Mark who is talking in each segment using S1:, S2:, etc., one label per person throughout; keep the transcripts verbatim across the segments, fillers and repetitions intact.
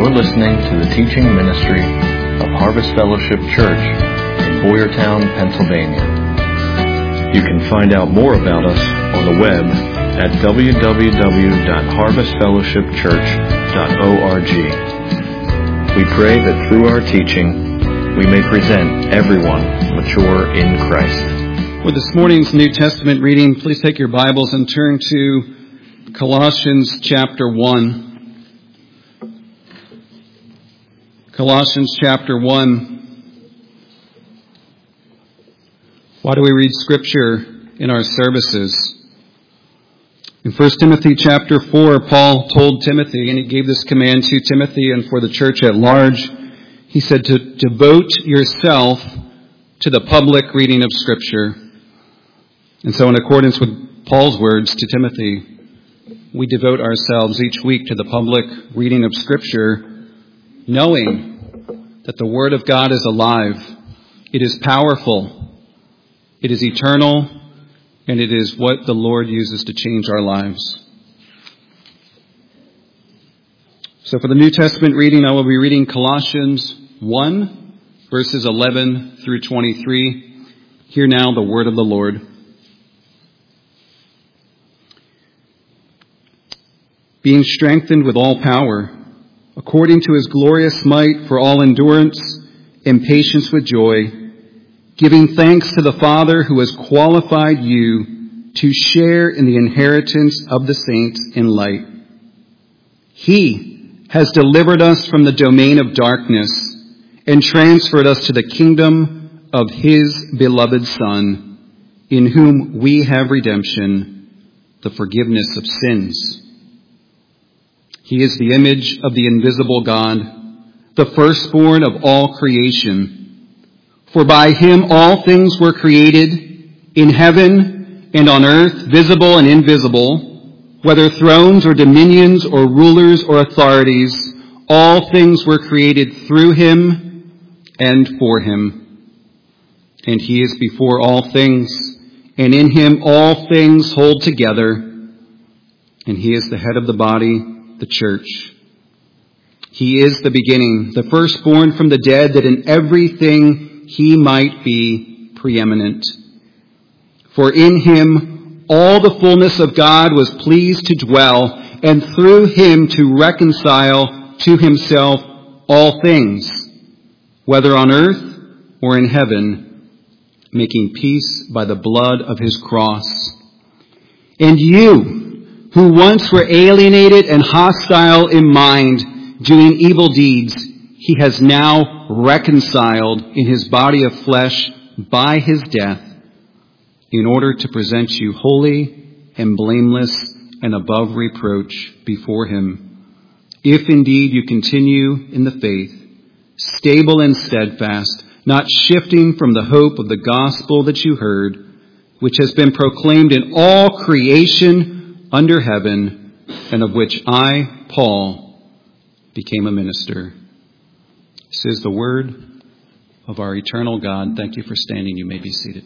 S1: You're listening to the teaching ministry of Harvest Fellowship Church in Boyertown, Pennsylvania. You can find out more about us on the web at w w w dot harvest fellowship church dot org. We pray that through our teaching, we may present everyone mature in Christ.
S2: For this morning's New Testament reading, please take your Bibles and turn to Colossians chapter one. Colossians chapter one. Why do we read Scripture in our services? In First Timothy chapter four, Paul told Timothy, and he gave this command to Timothy and for the church at large. He said to devote yourself to the public reading of Scripture. And so in accordance with Paul's words to Timothy, we devote ourselves each week to the public reading of Scripture, knowing that the Word of God is alive, it is powerful, it is eternal, and it is what the Lord uses to change our lives. So for the New Testament reading, I will be reading Colossians one, verses eleven through twenty-three. Hear now the word of the Lord. Being strengthened with all power, according to his glorious might, for all endurance and patience with joy, giving thanks to the Father who has qualified you to share in the inheritance of the saints in light. He has delivered us from the domain of darkness and transferred us to the kingdom of his beloved Son, in whom we have redemption, the forgiveness of sins. He is the image of the invisible God, the firstborn of all creation. For by him all things were created, in heaven and on earth, visible and invisible, whether thrones or dominions or rulers or authorities, all things were created through him and for him. And he is before all things, and in him all things hold together, and he is the head of the body, the church. He is the beginning, the firstborn from the dead, that in everything he might be preeminent. For in him all the fullness of God was pleased to dwell, and through him to reconcile to himself all things, whether on earth or in heaven, making peace by the blood of his cross. And you, who once were alienated and hostile in mind, doing evil deeds, he has now reconciled in his body of flesh by his death, in order to present you holy and blameless and above reproach before him. If indeed you continue in the faith, stable and steadfast, not shifting from the hope of the gospel that you heard, which has been proclaimed in all creation under heaven, and of which I, Paul, became a minister. This is the word of our eternal God. Thank you for standing. You may be seated.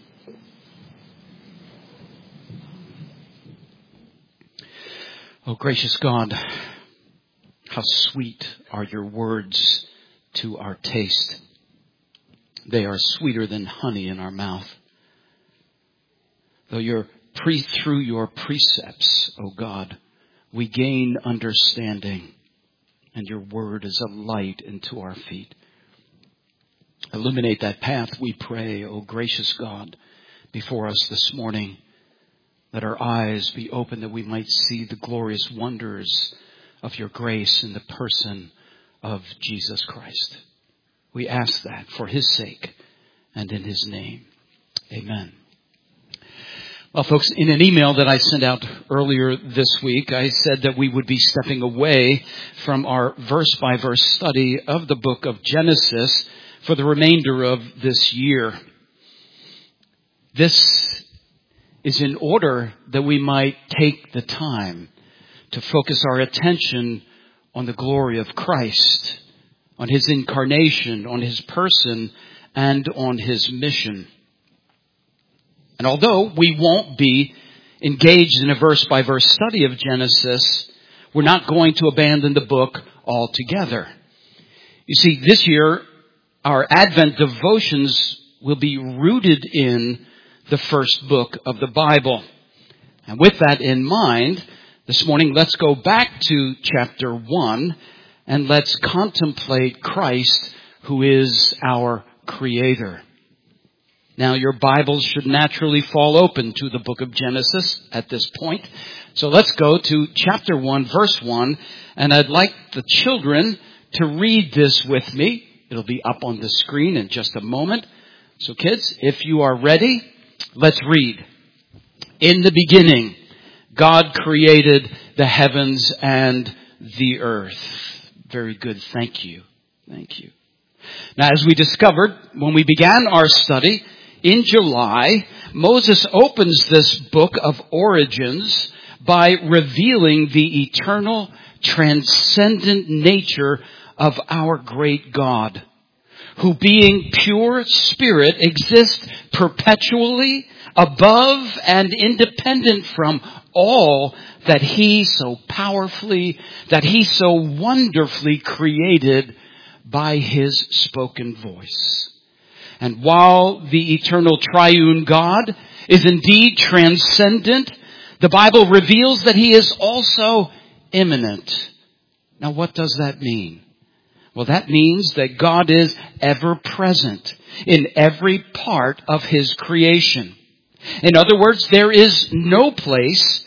S2: Oh, gracious God, how sweet are your words to our taste. They are sweeter than honey in our mouth. Though you're Pre- through your precepts, O God, we gain understanding, and your word is a light into our feet. Illuminate that path, we pray, O gracious God, before us this morning. Let our eyes be open that we might see the glorious wonders of your grace in the person of Jesus Christ. We ask that for his sake and in his name. Amen. Well, folks, in an email that I sent out earlier this week, I said that we would be stepping away from our verse-by-verse study of the book of Genesis for the remainder of this year. This is in order that we might take the time to focus our attention on the glory of Christ, on his incarnation, on his person, and on his mission. And although we won't be engaged in a verse-by-verse study of Genesis, we're not going to abandon the book
S3: altogether. You see, this year, our Advent devotions will be rooted in the first book of the Bible. And with that in mind, this morning, let's go back to chapter one and let's contemplate Christ, who is our Creator. Now, your Bibles should naturally fall open to the book of Genesis at this point. So let's go to chapter one, verse one, and I'd like the children to read this with me. It'll be up on the screen in just a moment. So kids, if you are ready, let's read. In the beginning, God created the heavens and the earth. Very good. Thank you. Thank you. Now, as we discovered when we began our study in July, Moses opens this book of origins by revealing the eternal, transcendent nature of our great God, who being pure spirit exists perpetually above and independent from all that he so powerfully, that he so wonderfully created by his spoken voice. And while the eternal triune God is indeed transcendent, the Bible reveals that he is also immanent. Now, what does that mean? Well, that means that God is ever present in every part of his creation. In other words, there is no place,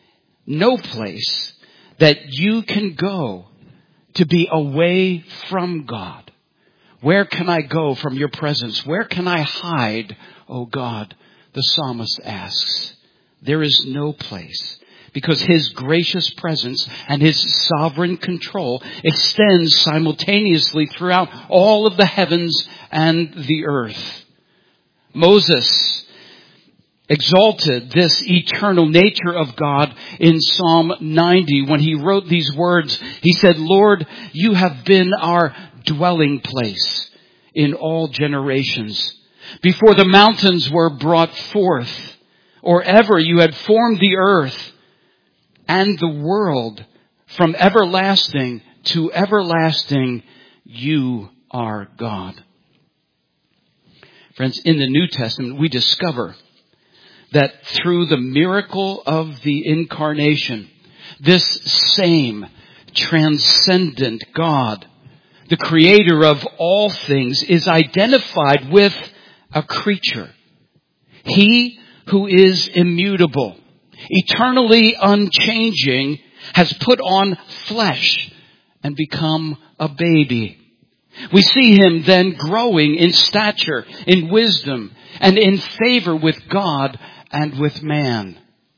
S3: no place that you can go to be away from God. Where can I go from your presence? Where can I hide, O God? The psalmist asks. There is no place, because his gracious presence and his sovereign control extends simultaneously throughout all of the heavens and the earth. Moses exalted this eternal nature of God in Psalm ninety when he wrote these words. He said, Lord, you have been our dwelling place in all generations. Before the mountains were brought forth, or ever you had formed the earth and the world, from everlasting to everlasting, you are God. Friends, in the New Testament, we discover that through the miracle of the incarnation, this same transcendent God, the creator of all things, is identified with a creature. He who is immutable, eternally unchanging, has put on flesh and become a baby. We see him then growing in stature, in wisdom, and in favor with God and with man.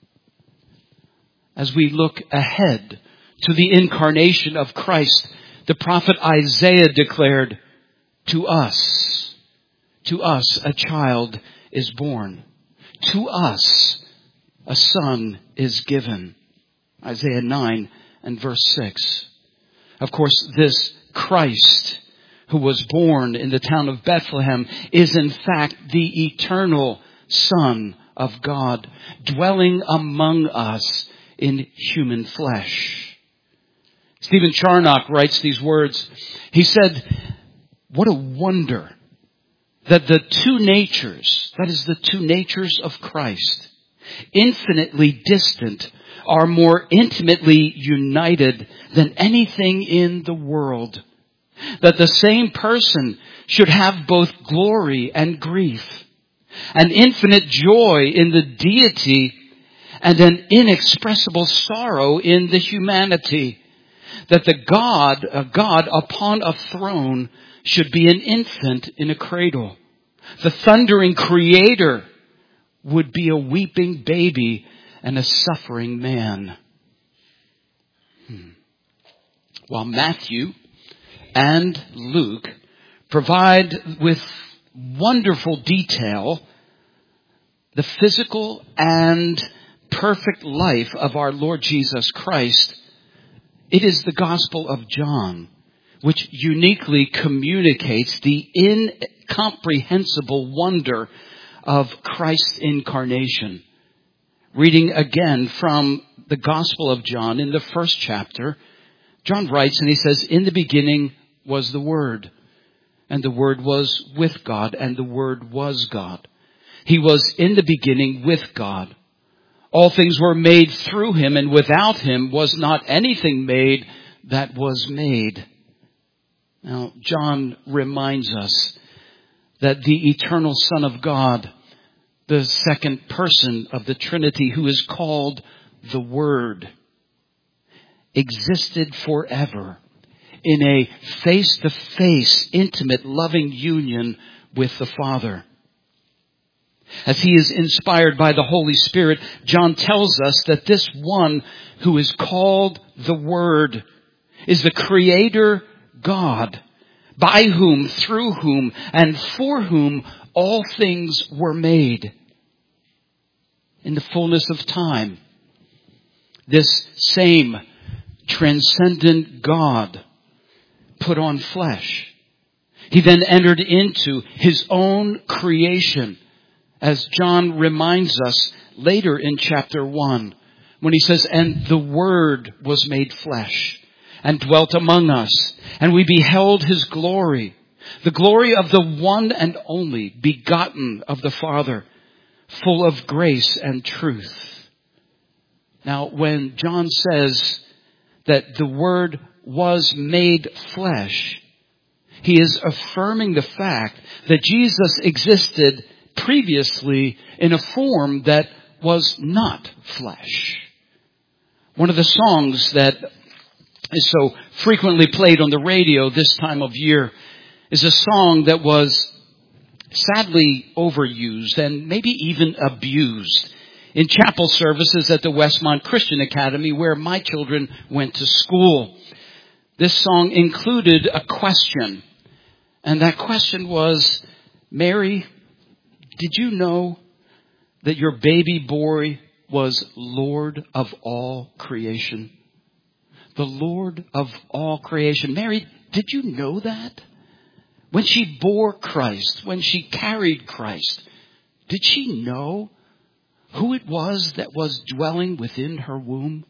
S3: As we look ahead to the incarnation of Christ, the prophet Isaiah declared, to us, to us a child is born. To us a son is given. Isaiah nine and verse six. Of course, this Christ who was born in the town of Bethlehem is in fact the eternal Son of God, dwelling among us in human flesh. Stephen Charnock writes these words. He said, what a wonder that the two natures, that is the two natures of Christ, infinitely distant, are more intimately united than anything in the world. That the same person should have both glory and grief, an infinite joy in the deity and an inexpressible sorrow in the humanity. That the God, a God upon a throne, should be an infant in a cradle. The thundering creator would be a weeping baby and a suffering man. Hmm. While Matthew and Luke provide with wonderful detail the physical and perfect life of our Lord Jesus Christ, it is the Gospel of John which uniquely communicates the incomprehensible wonder of Christ's incarnation. Reading again from the Gospel of John in the first chapter, John writes and he says, in the beginning was the Word, and the Word was with God, and the Word was God. He was in the beginning with God. All things were made through him, and without him was not anything made that was made. Now, John reminds us that the eternal Son of God, the second person of the Trinity, who is called the Word, existed forever in a face-to-face, intimate, loving union with the Father. As he is inspired by the Holy Spirit, John tells us that this one who is called the Word is the Creator God, by whom, through whom, and for whom all things were made. In the fullness of time, this same transcendent God put on flesh. He then entered into his own creation, as John reminds us later in chapter one, when he says, and the Word was made flesh and dwelt among us, and we beheld his glory, the glory of the one and only begotten of the Father, full of grace and truth. Now, when John says that the Word was made flesh, he is affirming the fact that Jesus existed previously in a form that was not flesh. One of the songs that is so frequently played on the radio this time of year is a song that was sadly overused and maybe even abused in chapel services at the Westmont Christian Academy, where my children went to school. This song included a question, and that question was, Mary, did you know that your baby boy was Lord of all creation? The Lord of all creation. Mary, did you know that? When she bore Christ, when she carried Christ, did she know who it was that was dwelling within her womb?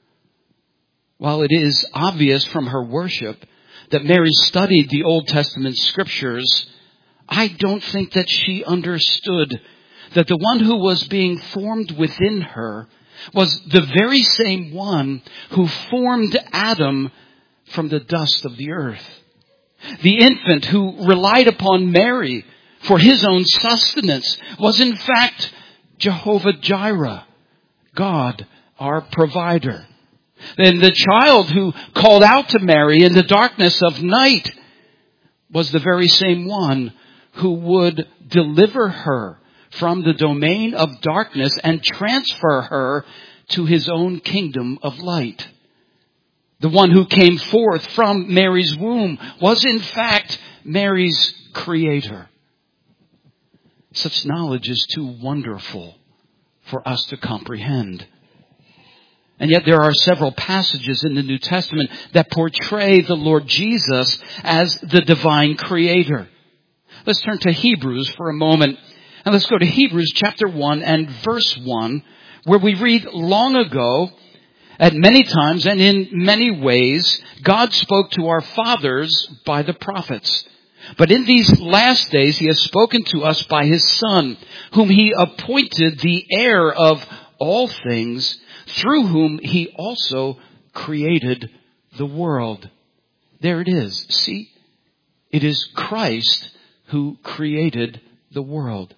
S3: While it is obvious from her worship that Mary studied the Old Testament scriptures, I don't think that she understood that the one who was being formed within her was the very same one who formed Adam from the dust of the earth. The infant who relied upon Mary for his own sustenance was in fact Jehovah Jireh, God, our provider. And the child who called out to Mary in the darkness of night was the very same one who would deliver her from the domain of darkness and transfer her to his own kingdom of light. The one who came forth from Mary's womb was in fact Mary's creator. Such knowledge is too wonderful for us to comprehend. And yet there are several passages in the New Testament that portray the Lord Jesus as the divine creator. Let's turn to Hebrews for a moment. And let's go to Hebrews chapter one and verse one, where we read, long ago, at many times and in many ways, God spoke to our fathers by the prophets. But in these last days, he has spoken to us by his Son, whom he appointed the heir of all things, through whom he also created the world. There it is. See, it is Christ who created the world.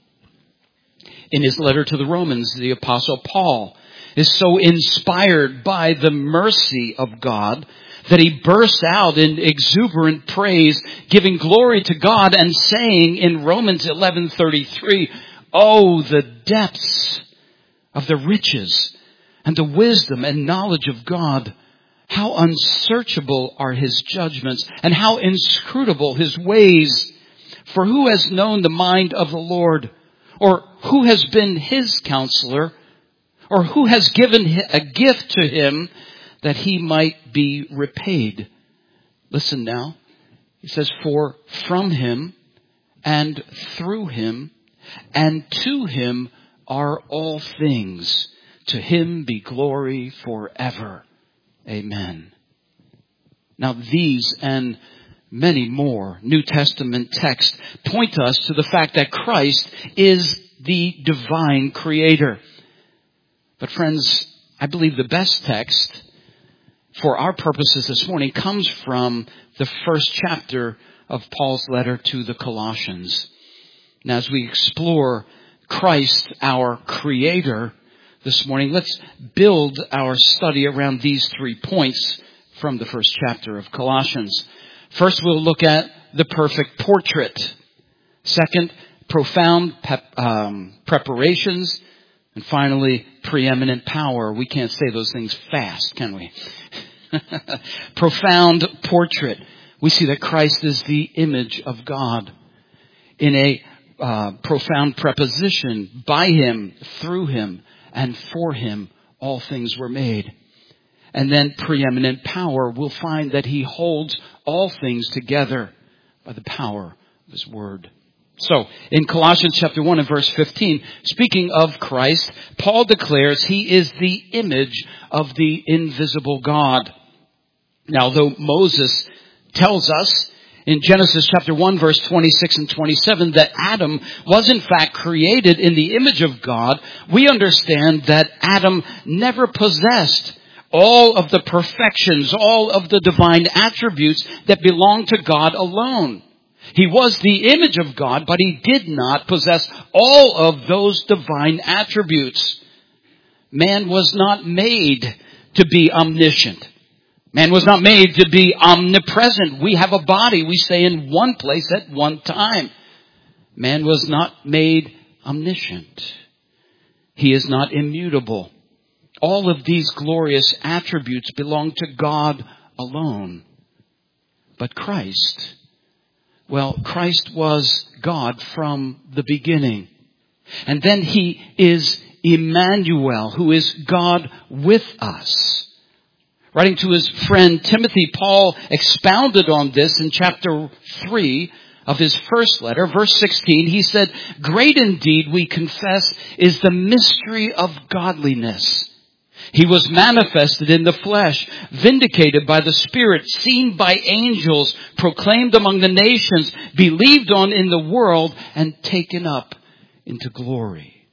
S3: In his letter to the Romans, the Apostle Paul is so inspired by the mercy of God that he bursts out in exuberant praise, giving glory to God and saying in Romans eleven thirty-three, oh, the depths of the riches and the wisdom and knowledge of God. How unsearchable are his judgments and how inscrutable his ways. For who has known the mind of the Lord? Or who has been his counselor? Or who has given a gift to him that he might be repaid? Listen now. He says, for from him and through him and to him are all things. To him be glory forever. Amen. Now these and many more New Testament texts point us to the fact that Christ is the divine creator. But friends, I believe the best text for our purposes this morning comes from the first chapter of Paul's letter to the Colossians. Now, as we explore Christ, our creator, this morning, let's build our study around these three points from the first chapter of Colossians. First, we'll look at the perfect portrait. Second, profound pep, um, preparations. And finally, preeminent power. We can't say those things fast, can we? Profound portrait. We see that Christ is the image of God. In a uh, profound preposition, by Him, through Him, and for Him, all things were made. And then preeminent power, we'll find that He holds all things together by the power of His Word. So, in Colossians chapter one and verse fifteen, speaking of Christ, Paul declares He is the image of the invisible God. Now, though Moses tells us in Genesis chapter one verse twenty-six and twenty-seven that Adam was in fact created in the image of God, we understand that Adam never possessed all of the perfections, all of the divine attributes that belong to God alone. He was the image of God, but he did not possess all of those divine attributes. Man was not made to be omniscient. Man was not made to be omnipresent. We have a body. We stay in one place at one time. Man was not made omniscient. He is not immutable. All of these glorious attributes belong to God alone. But Christ, well, Christ was God from the beginning. And then He is Emmanuel, who is God with us. Writing to his friend Timothy, Paul expounded on this in chapter three of his first letter, verse sixteen. He said, "Great indeed, we confess, is the mystery of godliness. He was manifested in the flesh, vindicated by the Spirit, seen by angels, proclaimed among the nations, believed on in the world, and taken up into glory."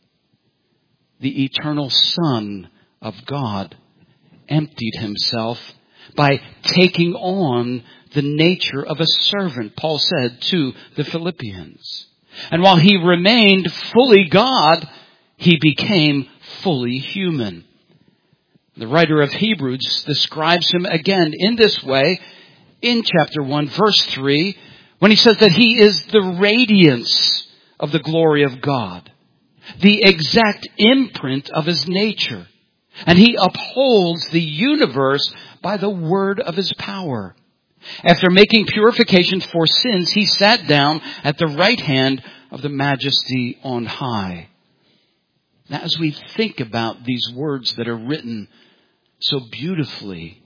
S3: The eternal Son of God emptied Himself by taking on the nature of a servant, Paul said to the Philippians. And while He remained fully God, He became fully human. The writer of Hebrews describes Him again in this way in chapter one, verse three, when he says that He is the radiance of the glory of God, the exact imprint of His nature. And He upholds the universe by the word of His power. After making purification for sins, He sat down at the right hand of the Majesty on high. Now, as we think about these words that are written so beautifully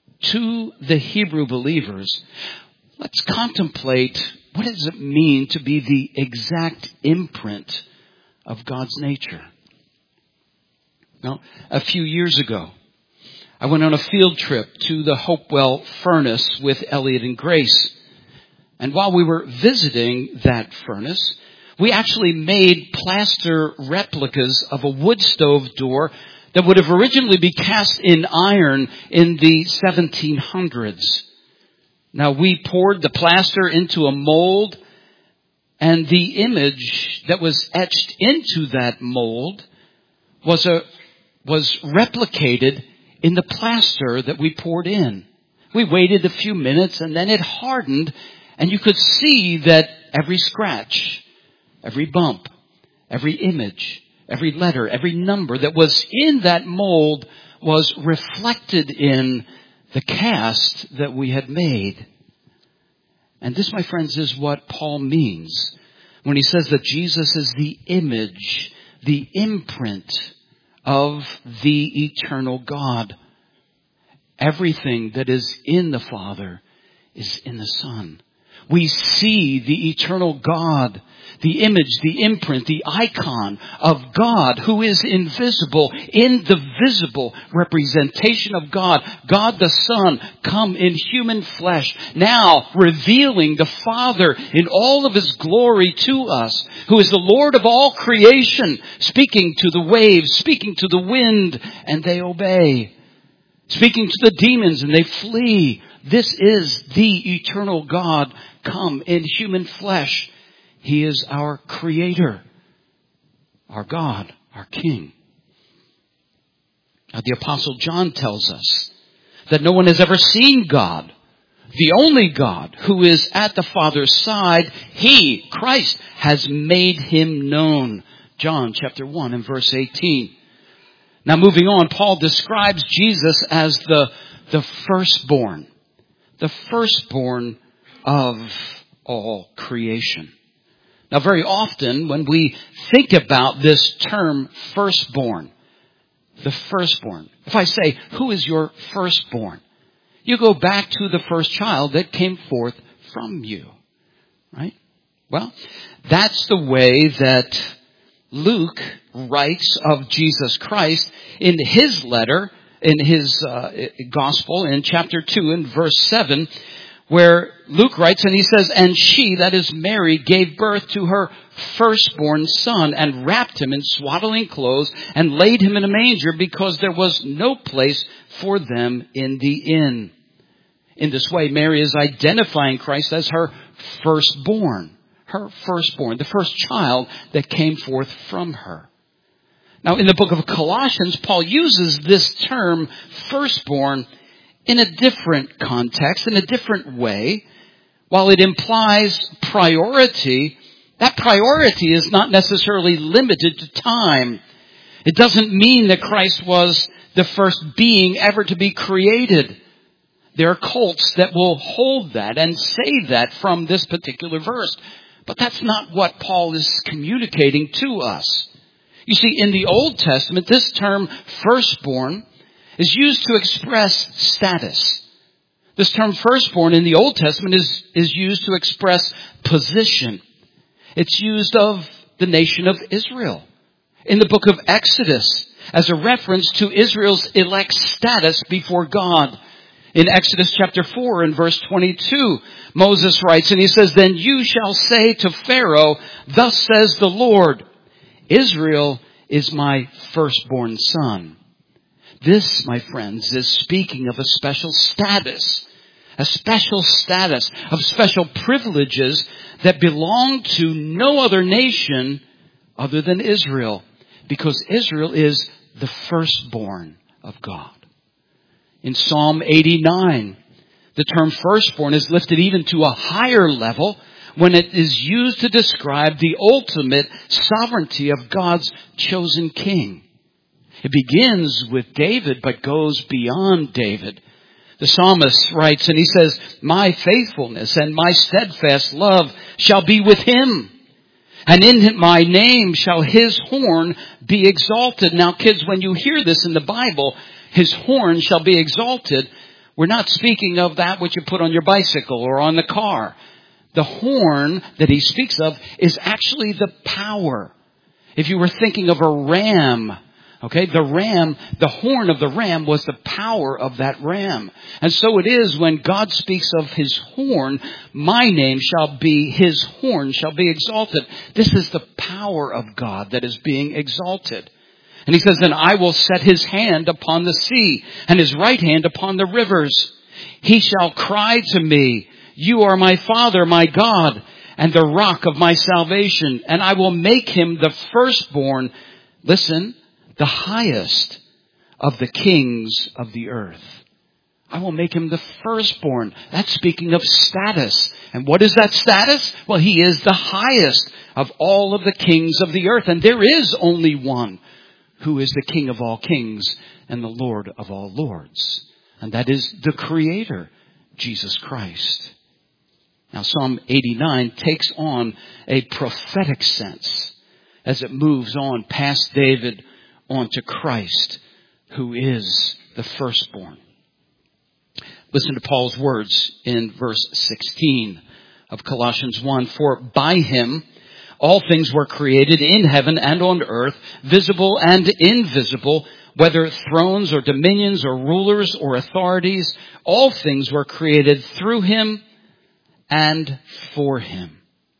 S3: to the Hebrew believers, let's contemplate what does it mean to be the exact imprint of God's nature. Now, a few years ago, I went on a field trip to the Hopewell furnace with Elliot and Grace. And while we were visiting that furnace, we actually made plaster replicas of a wood stove door that would have originally been cast in iron in the seventeen hundreds. Now, we poured the plaster into a mold, and the image that was etched into that mold was a was replicated in the plaster that we poured in. We waited a few minutes and then it hardened, and you could see that every scratch, every bump, every image, every letter, every number that was in that mold was reflected in the cast that we had made. And this, my friends, is what Paul means when he says that Jesus is the image, the imprint of the eternal God. Everything that is in the Father is in the Son. we see the eternal God, the image, the imprint, the icon of God who is invisible in the visible representation of God. God the Son come in human flesh, now revealing the Father in all of His glory to us, who is the Lord of all creation, speaking to the waves, speaking to the wind, and they obey. Speaking to the demons and they flee. This is the eternal God come in human flesh. He is our Creator, our God, our King. Now, the Apostle John tells us that no one has ever seen God. The only God who is at the Father's side, He, Christ, has made Him known. John chapter one and verse eighteen. Now moving on, Paul describes Jesus as the, the firstborn. The firstborn of all creation. Now very often when we think about this term firstborn, the firstborn. If I say, who is your firstborn? You go back to the first child that came forth from you. Right? Well, that's the way that Luke writes of Jesus Christ in his letter, in his uh, gospel, in chapter two and verse seven, where Luke writes and he says, "And she," that is Mary, "gave birth to her firstborn son and wrapped him in swaddling clothes and laid him in a manger because there was no place for them in the inn." In this way, Mary is identifying Christ as her firstborn. Her firstborn, the first child that came forth from her. Now, in the book of Colossians, Paul uses this term firstborn in a different context, in a different way. While it implies priority, that priority is not necessarily limited to time. It doesn't mean that Christ was the first being ever to be created. There are cults that will hold that and say that from this particular verse. But that's not what Paul is communicating to us. You see, in the Old Testament, this term firstborn is used to express status. This term firstborn in the Old Testament is, is used to express position. It's used of the nation of Israel. In the book of Exodus, as a reference to Israel's elect status before God. In Exodus chapter four and verse twenty-two, Moses writes, and he says, "Then you shall say to Pharaoh, thus says the Lord, Israel is my firstborn son." This, my friends, is speaking of a special status, a special status of special privileges that belong to no other nation other than Israel, because Israel is the firstborn of God. In Psalm eighty-nine, the term firstborn is lifted even to a higher level when it is used to describe the ultimate sovereignty of God's chosen king. It begins with David, but goes beyond David. The psalmist writes, and he says, "My faithfulness and my steadfast love shall be with him. And in my name shall his horn be exalted." Now, kids, when you hear this in the Bible, his horn shall be exalted, we're not speaking of that which you put on your bicycle or on the car. The horn that he speaks of is actually the power. If you were thinking of a ram, okay, the ram, the horn of the ram was the power of that ram. And so it is when God speaks of his horn, my name shall be, his horn shall be exalted. This is the power of God that is being exalted. And he says, "And I will set his hand upon the sea and his right hand upon the rivers. He shall cry to me, you are my Father, my God, and the rock of my salvation. And I will make him the firstborn," listen, "the highest of the kings of the earth." I will make him the firstborn. That's speaking of status. And what is that status? Well, he is the highest of all of the kings of the earth. And there is only one who is the King of all kings and the Lord of all lords. And that is the Creator, Jesus Christ. Now, Psalm eighty-nine takes on a prophetic sense as it moves on past David on to Christ, who is the firstborn. Listen to Paul's words in verse sixteen of Colossians one. For by him all things were created in heaven and on earth, visible and invisible, whether thrones or dominions or rulers or authorities. All things were created through him and for him.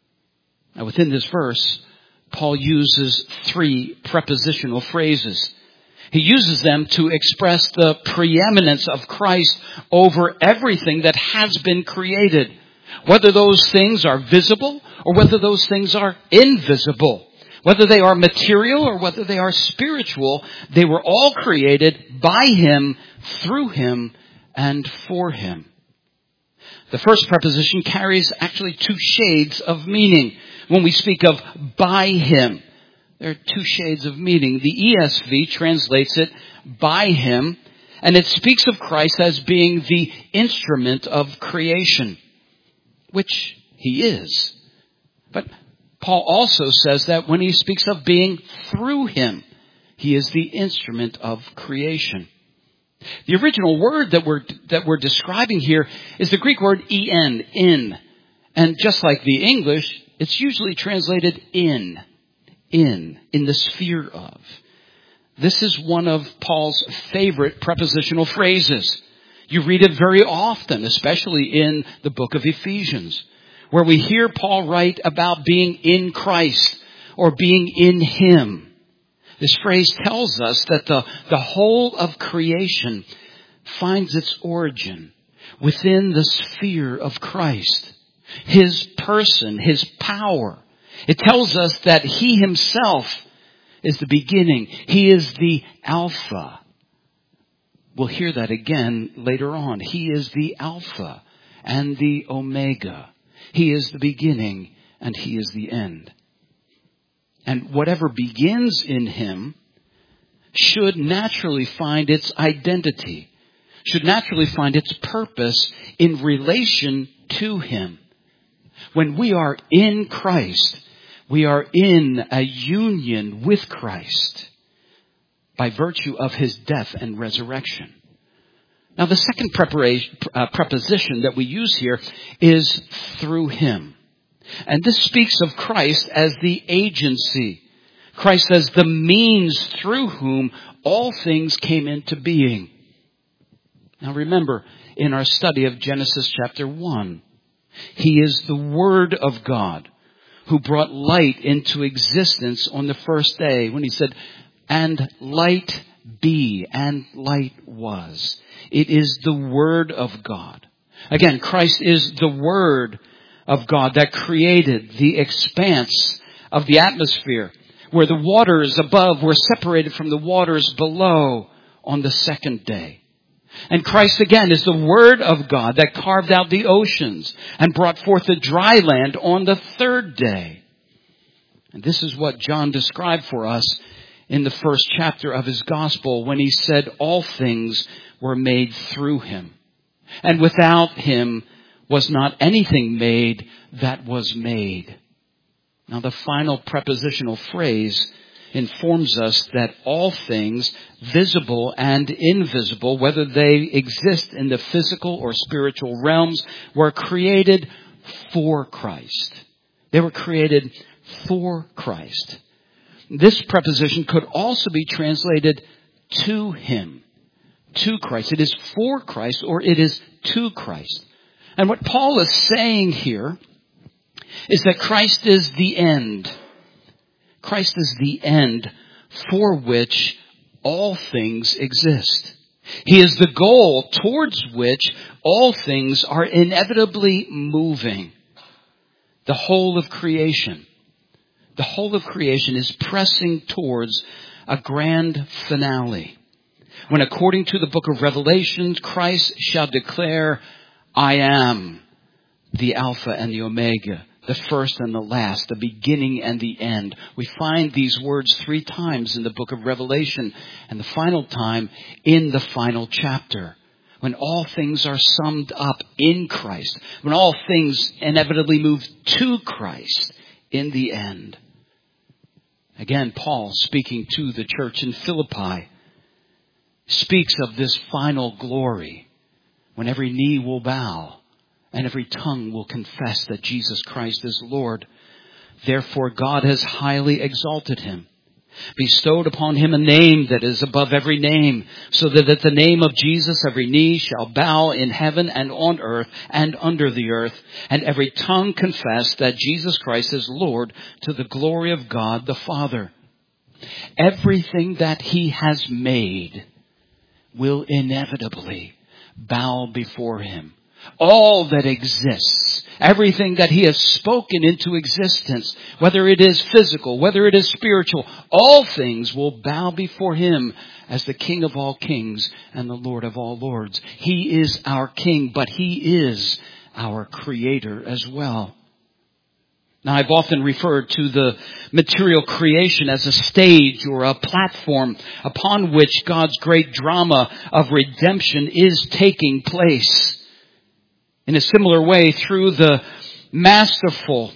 S3: Now within this verse, Paul uses three prepositional phrases. He uses them to express the preeminence of Christ over everything that has been created, whether those things are visible or whether those things are invisible, whether they are material or whether they are spiritual. They were all created by him, through him, and for him. The first preposition carries actually two shades of meaning. When we speak of by him, there are two shades of meaning. The E S V translates it by him, and it speaks of Christ as being the instrument of creation, which he is. But Paul also says that when he speaks of being through him, he is the instrument of creation. The original word that we're, that we're describing here is the Greek word en, in. And just like the English, it's usually translated in, in, in the sphere of. This is one of Paul's favorite prepositional phrases. You read it very often, especially in the book of Ephesians, where we hear Paul write about being in Christ or being in him. This phrase tells us that the, the whole of creation finds its origin within the sphere of Christ, his person, his power. It tells us that he himself is the beginning. He is the Alpha. We'll hear that again later on. He is the Alpha and the Omega. He is the beginning and he is the end. And whatever begins in him should naturally find its identity, should naturally find its purpose in relation to him. When we are in Christ, we are in a union with Christ by virtue of his death and resurrection. Now, the second preparation, uh, preposition that we use here is through him. And this speaks of Christ as the agency. Christ as the means through whom all things came into being. Now remember, in our study of Genesis chapter one, he is the Word of God who brought light into existence on the first day when he said, and light be, and light was. It is the Word of God. Again, Christ is the Word of God that created the expanse of the atmosphere where the waters above were separated from the waters below on the second day. And Christ again is the Word of God that carved out the oceans and brought forth the dry land on the third day. And this is what John described for us in the first chapter of his gospel when he said all things were made through him. And without him was not anything made that was made. Now the final prepositional phrase informs us that all things, visible and invisible, whether they exist in the physical or spiritual realms, were created for Christ. They were created for Christ. This preposition could also be translated to him, to Christ. It is for Christ or it is to Christ. And what Paul is saying here is that Christ is the end. Christ is the end for which all things exist. He is the goal towards which all things are inevitably moving. The whole of creation, the whole of creation is pressing towards a grand finale. When according to the book of Revelation, Christ shall declare, I am the Alpha and the Omega, the first and the last, the beginning and the end. We find these words three times in the book of Revelation, and the final time in the final chapter, when all things are summed up in Christ, when all things inevitably move to Christ in the end. Again, Paul, speaking to the church in Philippi, speaks of this final glory when every knee will bow and every tongue will confess that Jesus Christ is Lord. Therefore God has highly exalted him, bestowed upon him a name that is above every name, so that at the name of Jesus every knee shall bow in heaven and on earth and under the earth, and every tongue confess that Jesus Christ is Lord, to the glory of God the Father. Everything that he has made will inevitably bow before him. All that exists, everything that he has spoken into existence, whether it is physical, whether it is spiritual, all things will bow before him as the King of all kings and the Lord of all lords. He is our King, but he is our Creator as well. Now, I've often referred to the material creation as a stage or a platform upon which God's great drama of redemption is taking place. In a similar way, through the masterful,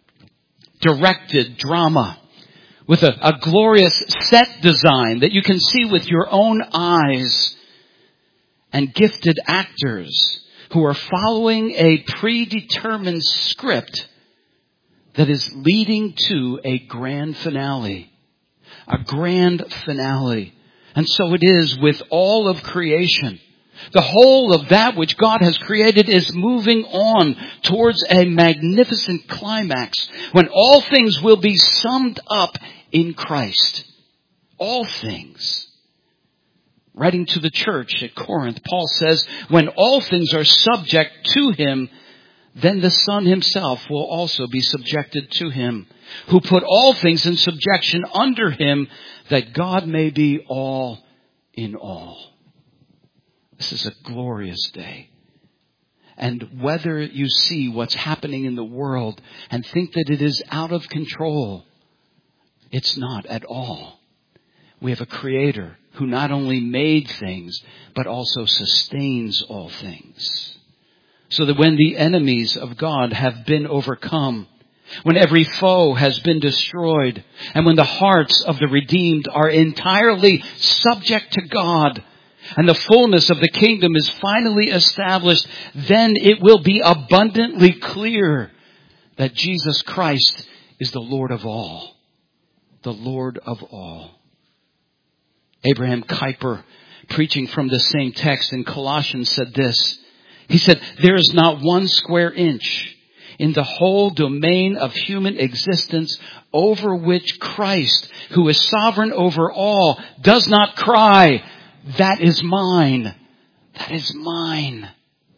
S3: directed drama with a, a glorious set design that you can see with your own eyes, and gifted actors who are following a predetermined script that is leading to a grand finale. A grand finale. And so it is with all of creation. The whole of that which God has created is moving on towards a magnificent climax when all things will be summed up in Christ. All things. Writing to the church at Corinth, Paul says, when all things are subject to him, then the Son himself will also be subjected to him, who put all things in subjection under him, that God may be all in all. This is a glorious day. And whether you see what's happening in the world and think that it is out of control, it's not at all. We have a Creator who not only made things, but also sustains all things. So that when the enemies of God have been overcome, when every foe has been destroyed, and when the hearts of the redeemed are entirely subject to God, and the fullness of the kingdom is finally established, then it will be abundantly clear that Jesus Christ is the Lord of all. The Lord of all. Abraham Kuyper, preaching from the same text in Colossians, said this. He said, there is not one square inch in the whole domain of human existence over which Christ, who is sovereign over all, does not cry, that is mine. That is mine.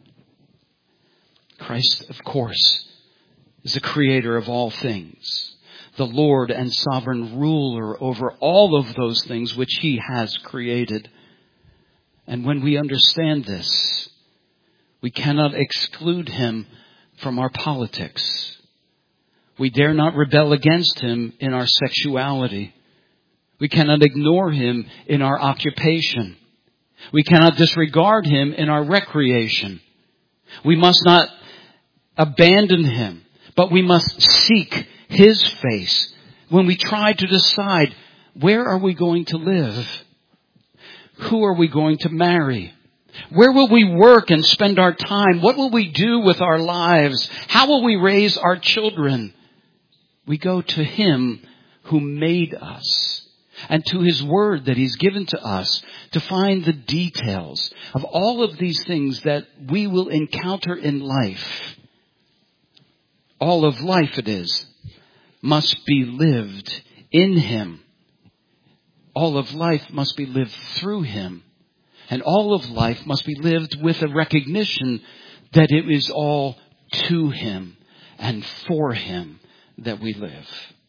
S3: Christ, of course, is the creator of all things, the Lord and sovereign ruler over all of those things which he has created. And when we understand this, we cannot exclude him from our politics. We dare not rebel against him in our sexuality. We cannot ignore him in our occupation. We cannot disregard him in our recreation. We must not abandon him, but we must seek his face when we try to decide, where are we going to live? Who are we going to marry? Where will we work and spend our time? What will we do with our lives? How will we raise our children? We go to him who made us and to his word that he's given to us to find the details of all of these things that we will encounter in life. All of life, it is, must be lived in him. All of life must be lived through him. And all of life must be lived with a recognition that it is all to him and for him that we live.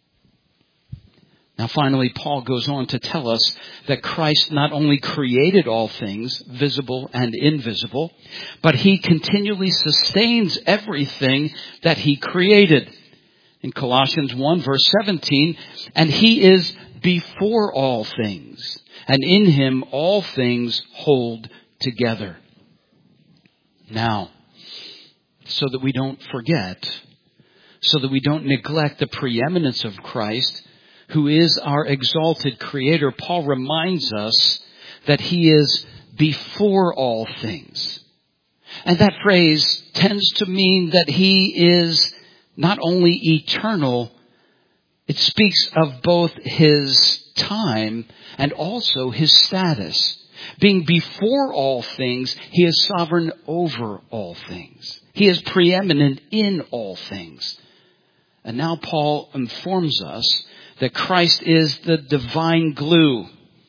S3: Now finally, Paul goes on to tell us that Christ not only created all things, visible and invisible, but he continually sustains everything that he created. In Colossians one verse seventeen, and he is before all things, and in him all things hold together. Now, so that we don't forget, so that we don't neglect the preeminence of Christ, who is our exalted Creator, Paul reminds us that he is before all things. And that phrase tends to mean that he is not only eternal, it speaks of both his time and also his status. Being before all things, he is sovereign over all things. He is preeminent in all things. And now Paul informs us that Christ is the divine glue.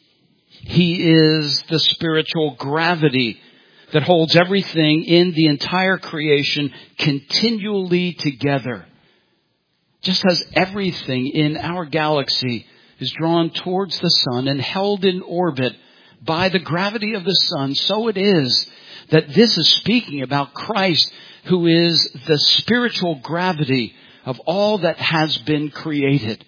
S3: He is the spiritual gravity that holds everything in the entire creation continually together. Just as everything in our galaxy is drawn towards the sun and held in orbit by the gravity of the sun, so it is that this is speaking about Christ, who is the spiritual gravity of all that has been created.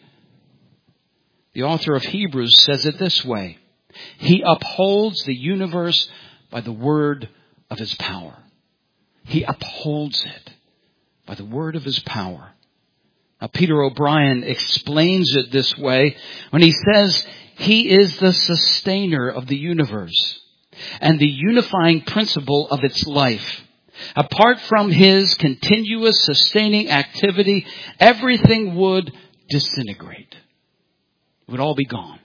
S3: The author of Hebrews says it this way: He upholds the universe by the word of his power. He upholds it by the word of his power. Now, Peter O'Brien explains it this way when he says he is the sustainer of the universe and the unifying principle of its life. Apart from his continuous sustaining activity, everything would disintegrate. It would all be gone.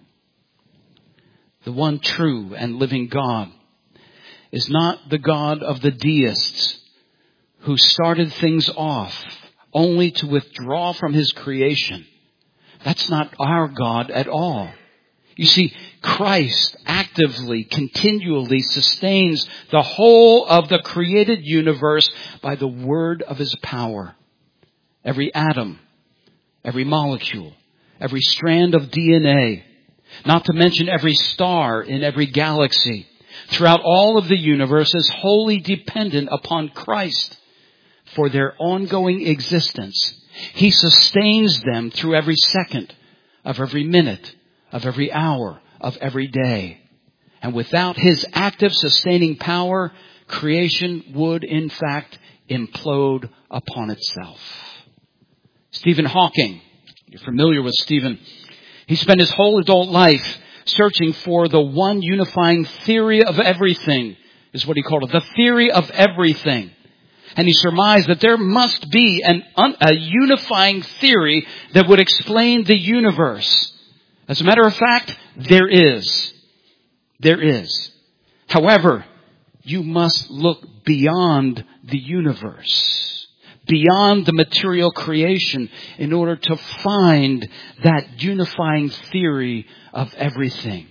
S3: The one true and living God is not the God of the deists who started things off only to withdraw from his creation. That's not our God at all. You see, Christ actively, continually sustains the whole of the created universe by the word of his power. Every atom, every molecule, every strand of D N A, not to mention every star in every galaxy, throughout all of the universe is wholly dependent upon Christ for their ongoing existence. He sustains them through every second of every minute, of every hour, of every day. And without his active sustaining power, creation would in fact implode upon itself. Stephen Hawking, you're familiar with Stephen. He spent his whole adult life searching for the one unifying theory of everything, is what he called it, the theory of everything. And he surmised that there must be an, a unifying theory that would explain the universe. As a matter of fact, there is. There is. However, you must look beyond the universe, beyond the material creation, in order to find that unifying theory of everything.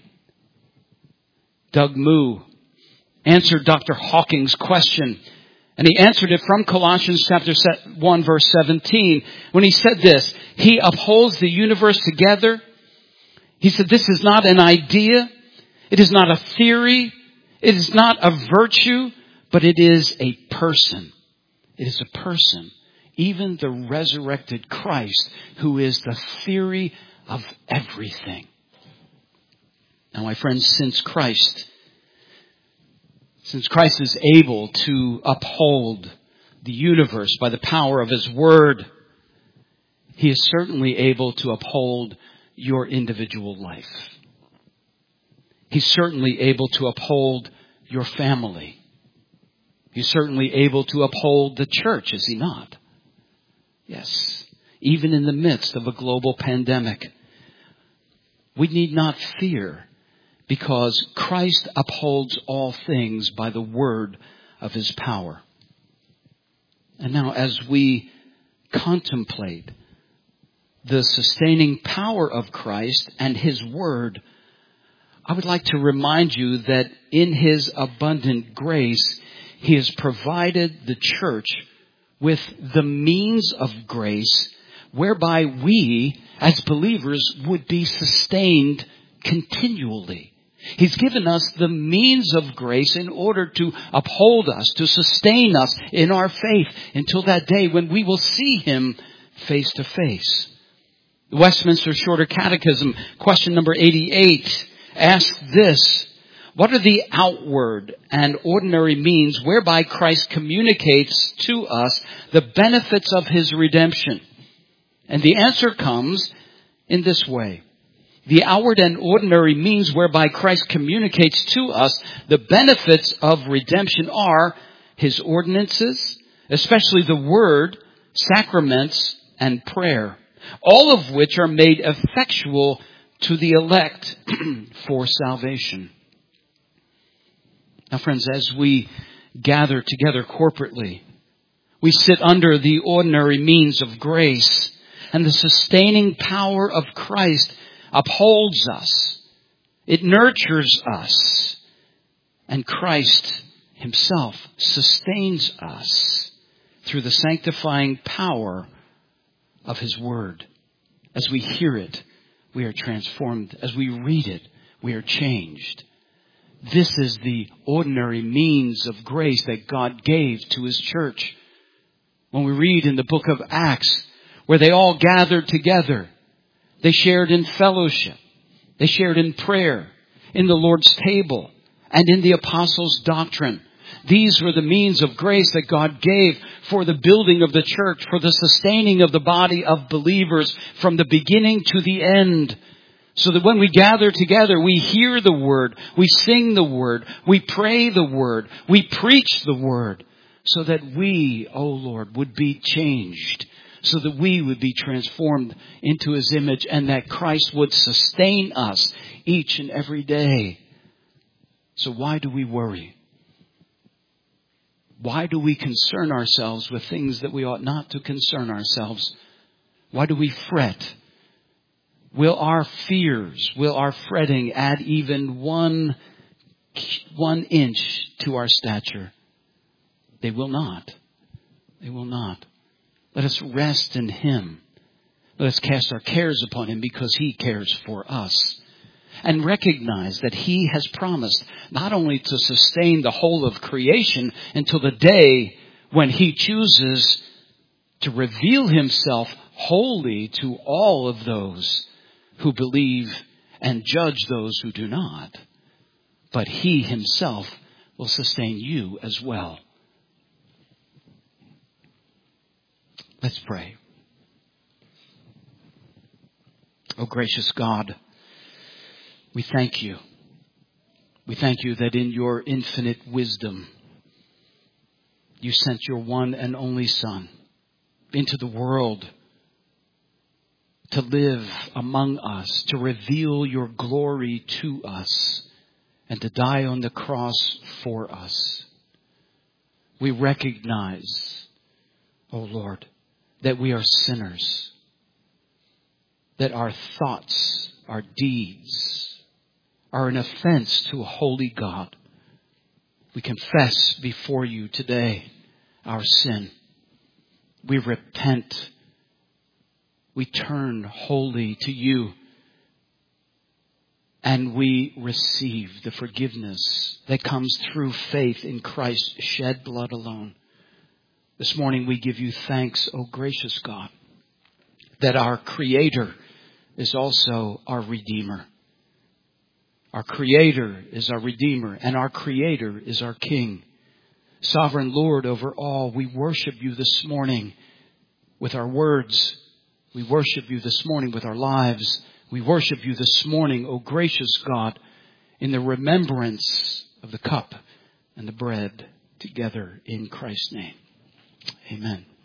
S3: Doug Moo answered Doctor Hawking's question, and he answered it from Colossians chapter one, verse seventeen, when he said this: He upholds the universe together. He said this is not an idea. It is not a theory. It is not a virtue, but it is a person. It is a person. Even the resurrected Christ, who is the theory of everything. Now, my friends, since Christ, since Christ is able to uphold the universe by the power of his word, he is certainly able to uphold your individual life. He's certainly able to uphold your family. He's certainly able to uphold the church, is he not? Yes. Even in the midst of a global pandemic, we need not fear, because Christ upholds all things by the word of his power. And now, as we contemplate the sustaining power of Christ and his word, I would like to remind you that in his abundant grace, he has provided the church with the means of grace whereby we, as believers, would be sustained continually. He's given us the means of grace in order to uphold us, to sustain us in our faith until that day when we will see him face to face. The Westminster Shorter Catechism, question number eighty-eight, asks this: what are the outward and ordinary means whereby Christ communicates to us the benefits of his redemption? And the answer comes in this way. The outward and ordinary means whereby Christ communicates to us the benefits of redemption are His ordinances, especially the word, sacraments, and prayer, all of which are made effectual to the elect for salvation. Now, friends, as we gather together corporately, we sit under the ordinary means of grace, and the sustaining power of Christ upholds us. It nurtures us, and Christ Himself sustains us through the sanctifying power of His Word. As we hear it, we are transformed. As we read it, we are changed. This is the ordinary means of grace that God gave to His church. When we read in the book of Acts, where they all gathered together, they shared in fellowship, they shared in prayer, in the Lord's table, and in the apostles' doctrine. These were the means of grace that God gave for the building of the church, for the sustaining of the body of believers from the beginning to the end. So that when we gather together, we hear the Word, we sing the Word, we pray the Word, we preach the Word, so that we, O Lord, would be changed, so that we would be transformed into His image, and that Christ would sustain us each and every day. So why do we worry? Why do we concern ourselves with things that we ought not to concern ourselves? Why do we fret? Will our fears, will our fretting add even one, one inch to our stature? They will not. They will not. Let us rest in Him. Let us cast our cares upon Him because He cares for us. And recognize that He has promised not only to sustain the whole of creation until the day when He chooses to reveal Himself wholly to all of those who believe and judge those who do not, but He Himself will sustain you as well. Let's pray. Oh, gracious God, we thank You. We thank You that in Your infinite wisdom, You sent Your one and only Son into the world to live among us, to reveal Your glory to us, and to die on the cross for us. We recognize, O Lord, that we are sinners, that our thoughts, our deeds, are an offense to a holy God. We confess before You today our sin. We repent. We turn wholly to You. And we receive the forgiveness that comes through faith in Christ's shed blood alone. This morning we give You thanks, O gracious God, that our Creator is also our Redeemer. Our Creator is our Redeemer, and our Creator is our King. Sovereign Lord over all, we worship You this morning with our words. We worship You this morning with our lives. We worship You this morning, O gracious God, in the remembrance of the cup and the bread together in Christ's name. Amen.